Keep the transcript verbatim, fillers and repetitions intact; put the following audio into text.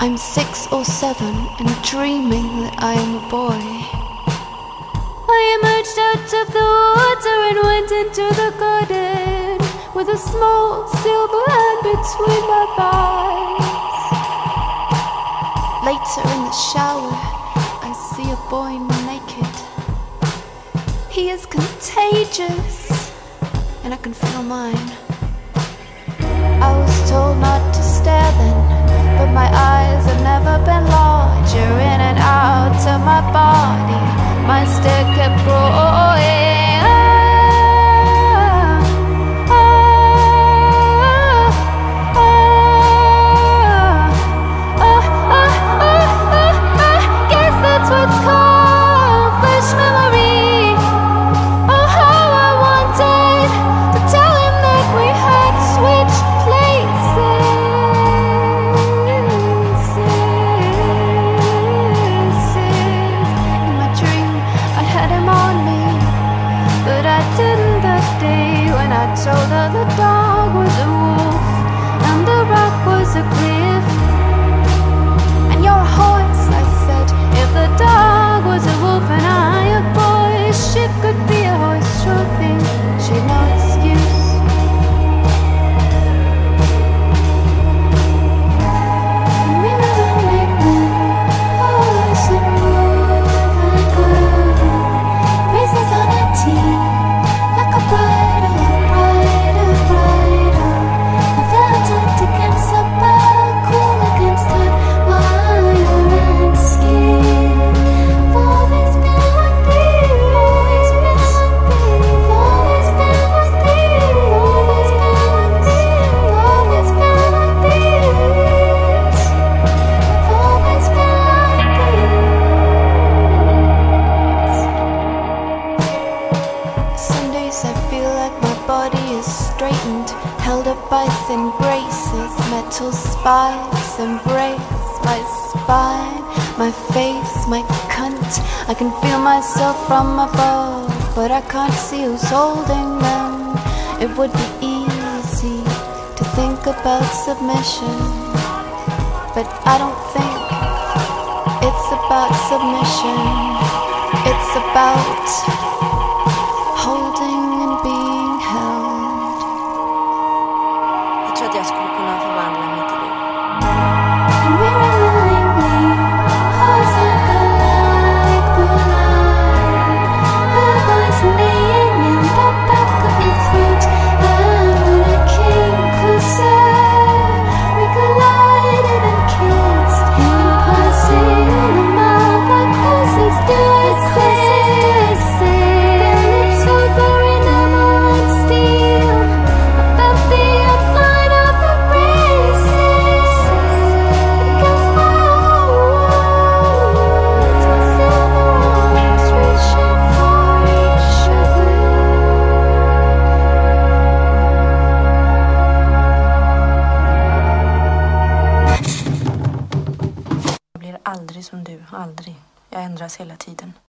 I'm six or seven and dreaming that I am a boy. I emerged out of the water and went into the garden with a small silver hand between my thighs. Later in the shower, I see a boy naked. He is contagious, and I can feel mine. I was told not to stare then, but my eyes have never been larger. In and out of my body, my stare kept growing. Ah, ah, ah, ah, ah, ah, ah, ah. Guess that's what's called fresh memory. Oh, how I wanted to tell him that we had switched places. In my dream, I had him on me, but I didn't that day when I told her the dog was a wolf and the rock was a cliff. And you're a horse, I said. If the dog was a wolf and I a boy, she could be a horse, sure thing. She'd no excuse. And we were running then, horse and wolf and a girl. Braces on her teeth, like a bridle, a bridle, bridle. I felt it against her back, cool against her wire and skin. I've always been like this, always been like this. I've always been like this, always been like this. I've always been like this. I've always been like this. Some days I feel like my body is straightened, held up by thin braces. Metal spikes embrace my spine, my face, my cunt. I can feel myself from above, but I can't see who's holding them. It would be easy to think about submission, but I don't think it's about submission. It's about holding and being held. Jag tror att jag skulle kunna förvandla mig till det. And we're willingly pause like a like moonlight. Her voice laying in the back of his throat. And when I came closer, we collided and kissed. In passing the mouth like horses do, I say, I say. Their lips so very narrow and steel. I felt the outline of the braces against my words. My silver arms reaching for each other. Jag blir aldrig som du, aldrig. Jag ändras hela tiden.